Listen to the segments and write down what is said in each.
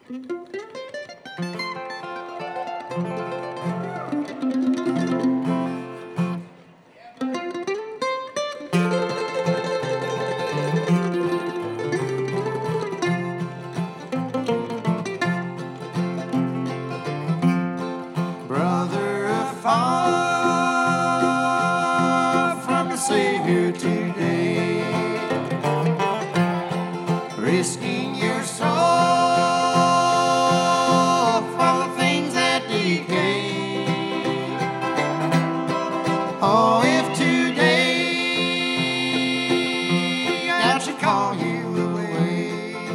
Brother, afar from the Savior today, risking your soul for the things that decay. Oh, if today I should call you away,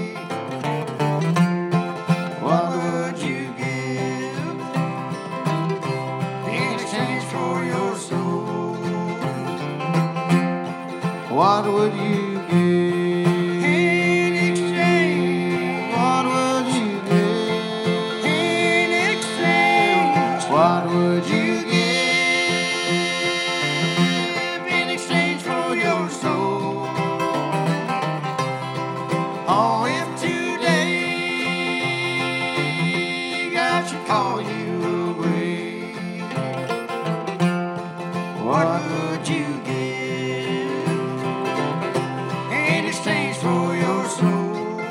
what would you give in exchange for your soul? What would you give? In exchange, what would you give? In exchange, what would you give in exchange for your soul? Oh, if today God should call you away, what would you give in exchange for your soul?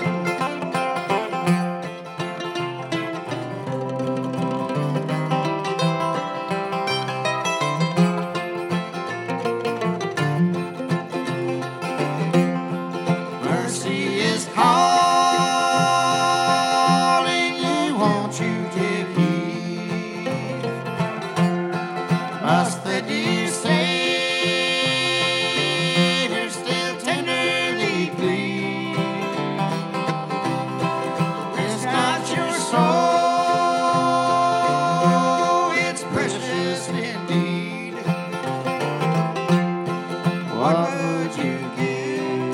Mercy is calling you, won't you give heed? Must the dear Savior still tenderly plead? It's not your soul, it's precious indeed. What would you give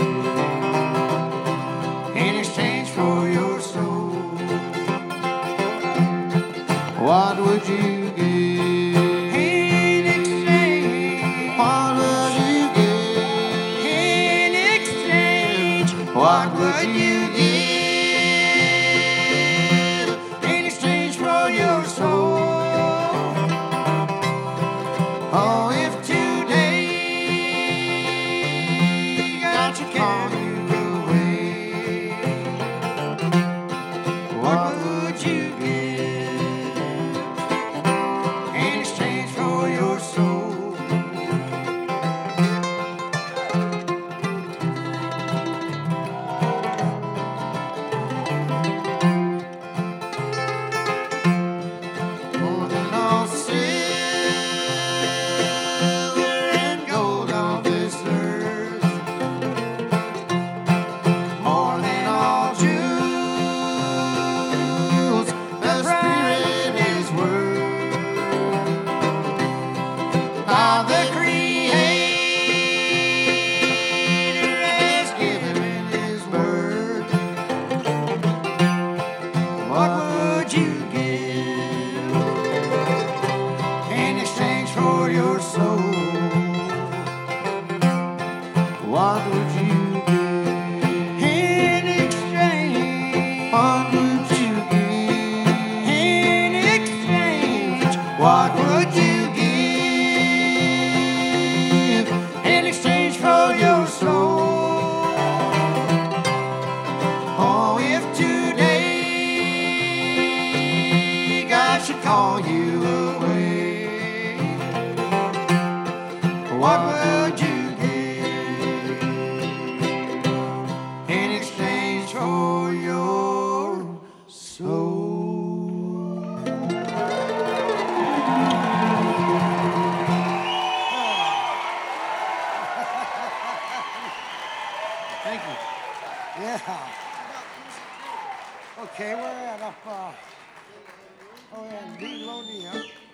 in exchange for your soul? What would you give in exchange? What would you give in exchange? What would you give in exchange for your soul? Oh, if today God should call you away, what would you give in exchange for your soul? More than all silver and gold on this earth, more than all jewels, the Spirit is worth. How the Creator has given His word. What would you give in exchange for your soul? What would you give in exchange? What would you give in exchange? What would you give in exchange for your soul? Oh, if today God should call you away, what would you give in exchange for your soul? Thank you. Yeah. Okay, we're at up. Oh, yeah, D, low D, huh?